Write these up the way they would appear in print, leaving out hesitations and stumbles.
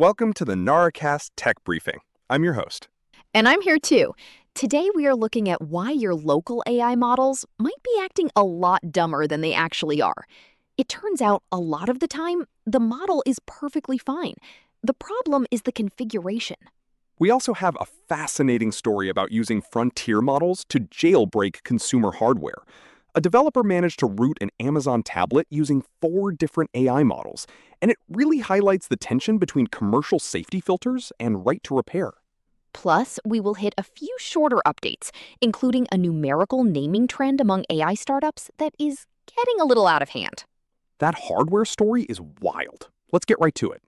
Welcome to the NARAcast Tech Briefing. I'm your host. And I'm here too. Today we are looking at why your local AI models might be acting a lot dumber than they actually are. It turns out a lot of the time, the model is perfectly fine. The problem is the configuration. We also have a fascinating story about using frontier models to jailbreak consumer hardware. A developer managed to root an Amazon tablet using 4 different AI models, and it really highlights the tension between commercial safety filters and right to repair. Plus, we will hit a few shorter updates, including a numerical naming trend among AI startups that is getting a little out of hand. That hardware story is wild. Let's get right to it.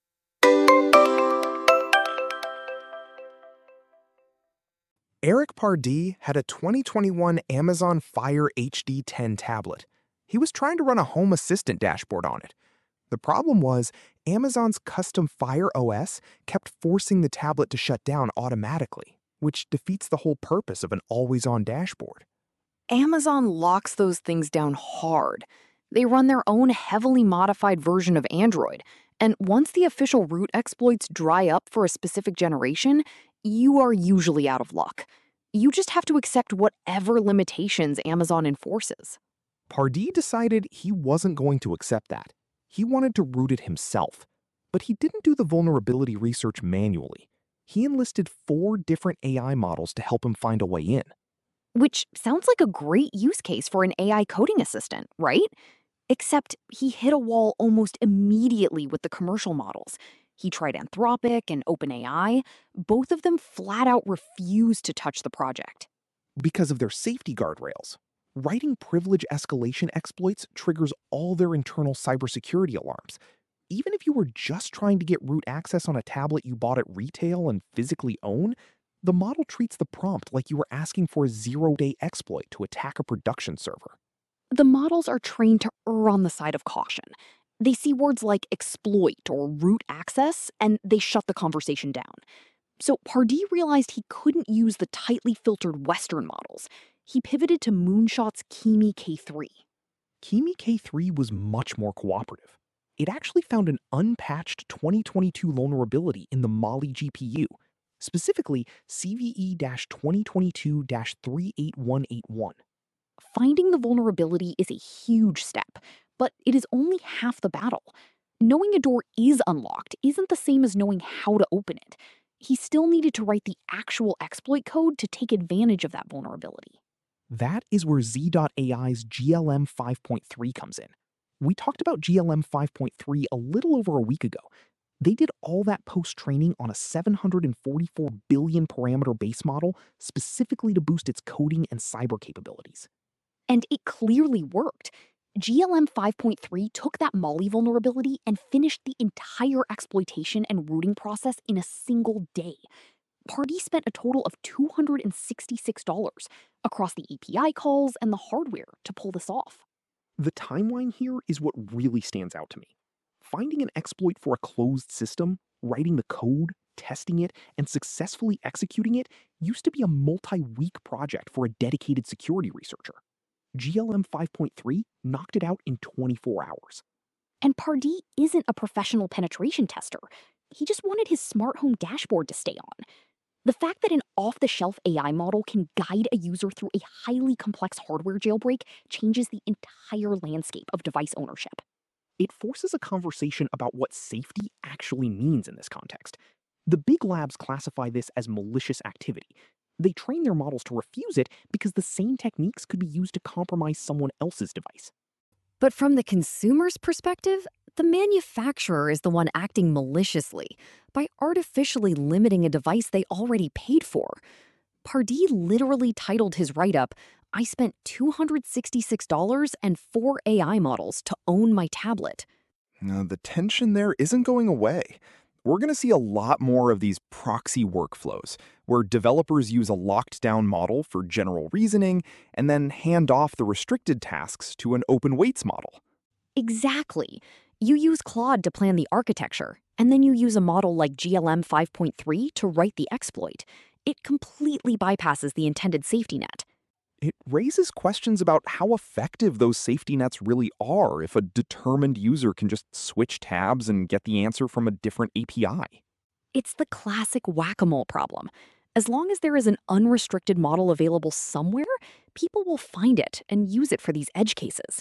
Eric Pardee had a 2021 Amazon Fire HD10 tablet. He was trying to run a Home Assistant dashboard on it. The problem was Amazon's custom Fire OS kept forcing the tablet to shut down automatically, which defeats the whole purpose of an always-on dashboard. Amazon locks those things down hard. They run their own heavily modified version of Android, and once the official root exploits dry up for a specific generation, you are usually out of luck. You just have to accept whatever limitations Amazon enforces. Pardee decided he wasn't going to accept that. He wanted to root it himself, but he didn't do the vulnerability research manually. He enlisted 4 different AI models to help him find a way in. Which sounds like a great use case for an AI coding assistant, right? Except he hit a wall almost immediately with the commercial models. He tried Anthropic and OpenAI. Both of them flat out refused to touch the project. Because of their safety guardrails. Writing privilege escalation exploits triggers all their internal cybersecurity alarms. Even if you were just trying to get root access on a tablet you bought at retail and physically own, the model treats the prompt like you were asking for a 0-day exploit to attack a production server. The models are trained to err on the side of caution. They see words like exploit or root access, and they shut the conversation down. So Pardee realized he couldn't use the tightly filtered Western models. He pivoted to Moonshot's Kimi K3. Kimi K3 was much more cooperative. It actually found an unpatched 2022 vulnerability in the Mali GPU, specifically CVE-2022-38181. Finding the vulnerability is a huge step, but it is only half the battle. Knowing a door is unlocked isn't the same as knowing how to open it. He still needed to write the actual exploit code to take advantage of that vulnerability. That is where Z.AI's GLM 5.3 comes in. We talked about GLM 5.3 a little over a week ago. They did all that post-training on a 744 billion parameter base model specifically to boost its coding and cyber capabilities. And it clearly worked. GLM 5.3 took that Mali vulnerability and finished the entire exploitation and rooting process in a single day. Pardee spent a total of $266 across the API calls and the hardware to pull this off. The timeline here is what really stands out to me. Finding an exploit for a closed system, writing the code, testing it, and successfully executing it used to be a multi-week project for a dedicated security researcher. GLM 5.3 knocked it out in 24 hours. And Pardee isn't a professional penetration tester. He just wanted his smart home dashboard to stay on. The fact that an off-the-shelf AI model can guide a user through a highly complex hardware jailbreak changes the entire landscape of device ownership. It forces a conversation about what safety actually means in this context. The big labs classify this as malicious activity. They train their models to refuse it because the same techniques could be used to compromise someone else's device. But from the consumer's perspective, the manufacturer is the one acting maliciously by artificially limiting a device they already paid for. Pardee literally titled his write-up, "I spent $266 and 4 AI models to own my tablet." Now, the tension there isn't going away. We're going to see a lot more of these proxy workflows, where developers use a locked-down model for general reasoning and then hand off the restricted tasks to an open weights model. Exactly. You use Claude to plan the architecture, and then you use a model like GLM 5.3 to write the exploit. It completely bypasses the intended safety net. It raises questions about how effective those safety nets really are if a determined user can just switch tabs and get the answer from a different API. It's the classic whack-a-mole problem. As long as there is an unrestricted model available somewhere, people will find it and use it for these edge cases.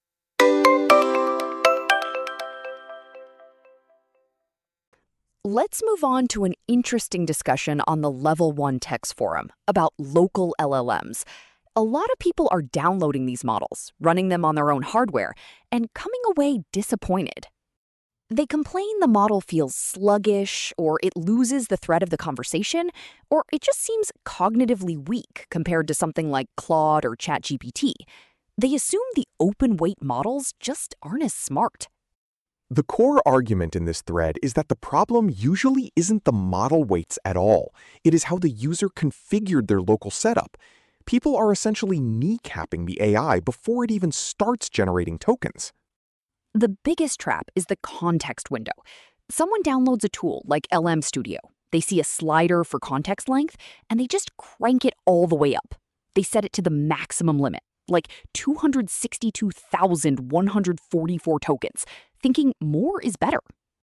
Let's move on to an interesting discussion on the Level 1 Techs forum about local LLMs. A lot of people are downloading these models, running them on their own hardware, and coming away disappointed. They complain the model feels sluggish, or it loses the thread of the conversation, or it just seems cognitively weak compared to something like Claude or ChatGPT. They assume the open-weight models just aren't as smart. The core argument in this thread is that the problem usually isn't the model weights at all. It is how the user configured their local setup. People are essentially kneecapping the AI before it even starts generating tokens. The biggest trap is the context window. Someone downloads a tool like LM Studio. They see a slider for context length, and they just crank it all the way up. They set it to the maximum limit, like 262,144 tokens, thinking more is better.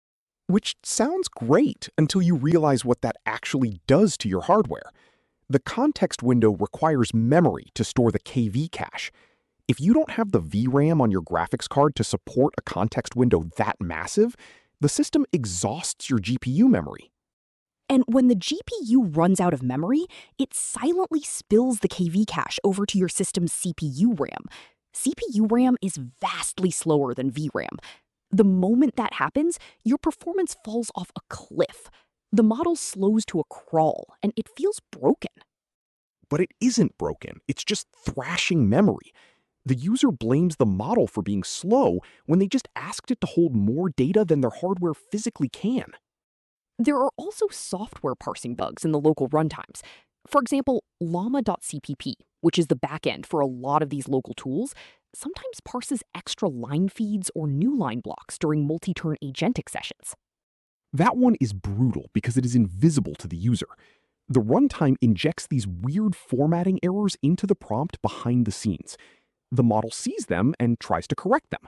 Which sounds great until you realize what that actually does to your hardware. The context window requires memory to store the KV cache. If you don't have the VRAM on your graphics card to support a context window that massive, the system exhausts your GPU memory. And when the GPU runs out of memory, it silently spills the KV cache over to your system's CPU RAM. CPU RAM is vastly slower than VRAM. The moment that happens, your performance falls off a cliff. The model slows to a crawl, and it feels broken. But it isn't broken, it's just thrashing memory. The user blames the model for being slow when they just asked it to hold more data than their hardware physically can. There are also software parsing bugs in the local runtimes. For example, llama.cpp, which is the backend for a lot of these local tools, sometimes parses extra line feeds or new line blocks during multi-turn agentic sessions. That one is brutal because it is invisible to the user. The runtime injects these weird formatting errors into the prompt behind the scenes. The model sees them and tries to correct them.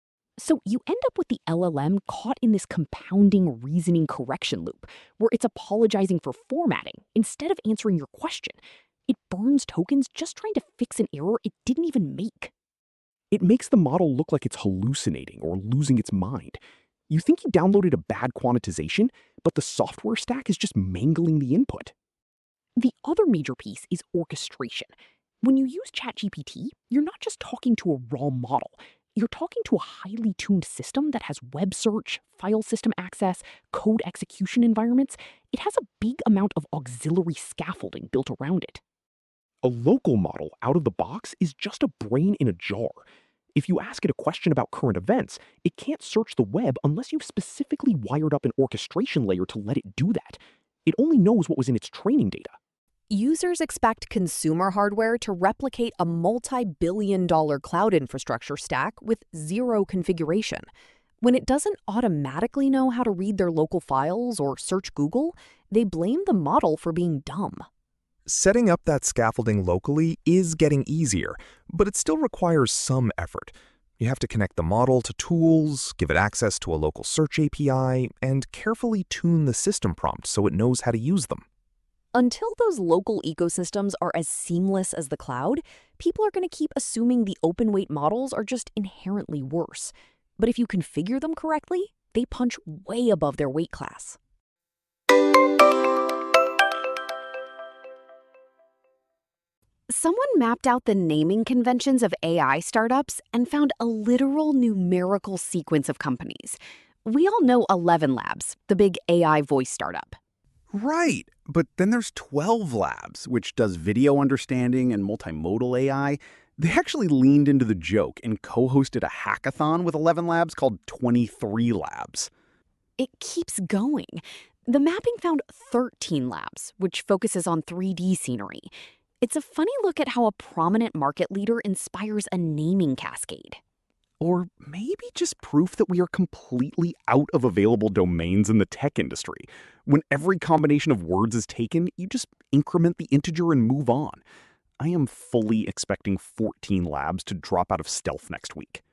So you end up with the LLM caught in this compounding reasoning correction loop, where it's apologizing for formatting instead of answering your question. It burns tokens just trying to fix an error it didn't even make. It makes the model look like it's hallucinating or losing its mind. You think you downloaded a bad quantization, but the software stack is just mangling the input. The other major piece is orchestration. When you use ChatGPT, you're not just talking to a raw model. You're talking to a highly tuned system that has web search, file system access, code execution environments. It has a big amount of auxiliary scaffolding built around it. A local model out of the box is just a brain in a jar. If you ask it a question about current events, it can't search the web unless you've specifically wired up an orchestration layer to let it do that. It only knows what was in its training data. Users expect consumer hardware to replicate a multi-billion-dollar cloud infrastructure stack with zero configuration. When it doesn't automatically know how to read their local files or search Google, they blame the model for being dumb. Setting up that scaffolding locally is getting easier, but it still requires some effort. You have to connect the model to tools, give it access to a local search API, and carefully tune the system prompt so it knows how to use them. Until those local ecosystems are as seamless as the cloud, people are going to keep assuming the open-weight models are just inherently worse. But if you configure them correctly, they punch way above their weight class. Someone mapped out the naming conventions of AI startups and found a literal numerical sequence of companies. We all know 11 Labs, the big AI voice startup. Right, but then there's 12 Labs, which does video understanding and multimodal AI. They actually leaned into the joke and co-hosted a hackathon with 11 Labs called 23 Labs. It keeps going. The mapping found 13 Labs, which focuses on 3D scenery. It's a funny look at how a prominent market leader inspires a naming cascade. Or maybe just proof that we are completely out of available domains in the tech industry. When every combination of words is taken, you just increment the integer and move on. I am fully expecting 14 labs to drop out of stealth next week.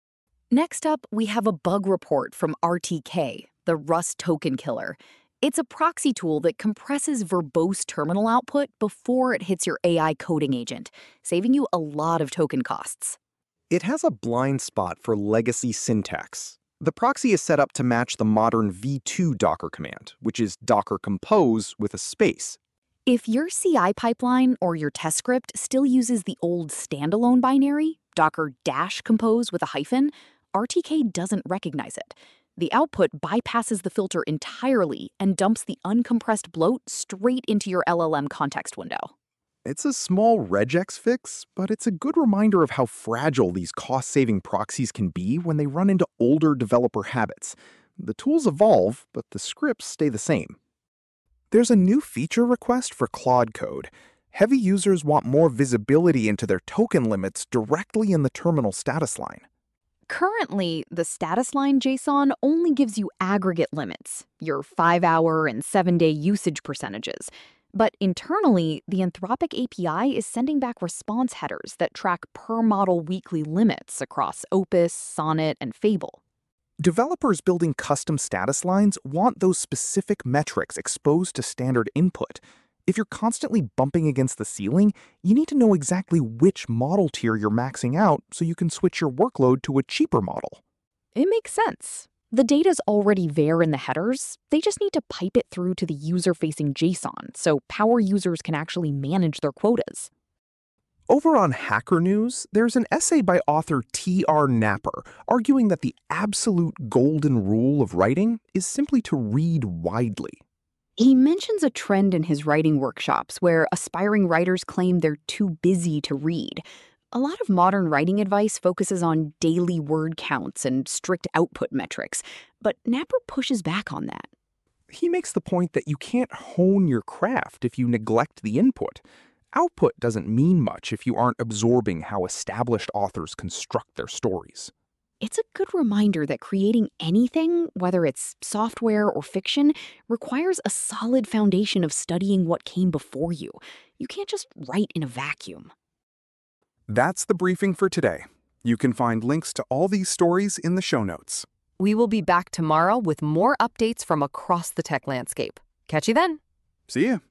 Next up, we have a bug report from RTK, the Rust token killer. It's a proxy tool that compresses verbose terminal output before it hits your AI coding agent, saving you a lot of token costs. It has a blind spot for legacy syntax. The proxy is set up to match the modern v2 Docker command, which is Docker compose with a space. If your CI pipeline or your test script still uses the old standalone binary, Docker-compose with a hyphen, RTK doesn't recognize it. The output bypasses the filter entirely and dumps the uncompressed bloat straight into your LLM context window. It's a small regex fix, but it's a good reminder of how fragile these cost-saving proxies can be when they run into older developer habits. The tools evolve, but the scripts stay the same. There's a new feature request for Claude Code. Heavy users want more visibility into their token limits directly in the terminal status line. Currently, the status line JSON only gives you aggregate limits, your 5-hour and 7-day usage percentages. But internally, the Anthropic API is sending back response headers that track per-model weekly limits across Opus, Sonnet, and Fable. Developers building custom status lines want those specific metrics exposed to standard input. If you're constantly bumping against the ceiling, you need to know exactly which model tier you're maxing out so you can switch your workload to a cheaper model. It makes sense. The data's already there in the headers. They just need to pipe it through to the user-facing JSON so power users can actually manage their quotas. Over on Hacker News, there's an essay by author T.R. Napper arguing that the absolute golden rule of writing is simply to read widely. He mentions a trend in his writing workshops where aspiring writers claim they're too busy to read. A lot of modern writing advice focuses on daily word counts and strict output metrics, but Napper pushes back on that. He makes the point that you can't hone your craft if you neglect the input. Output doesn't mean much if you aren't absorbing how established authors construct their stories. It's a good reminder that creating anything, whether it's software or fiction, requires a solid foundation of studying what came before you. You can't just write in a vacuum. That's the briefing for today. You can find links to all these stories in the show notes. We will be back tomorrow with more updates from across the tech landscape. Catch you then. See ya.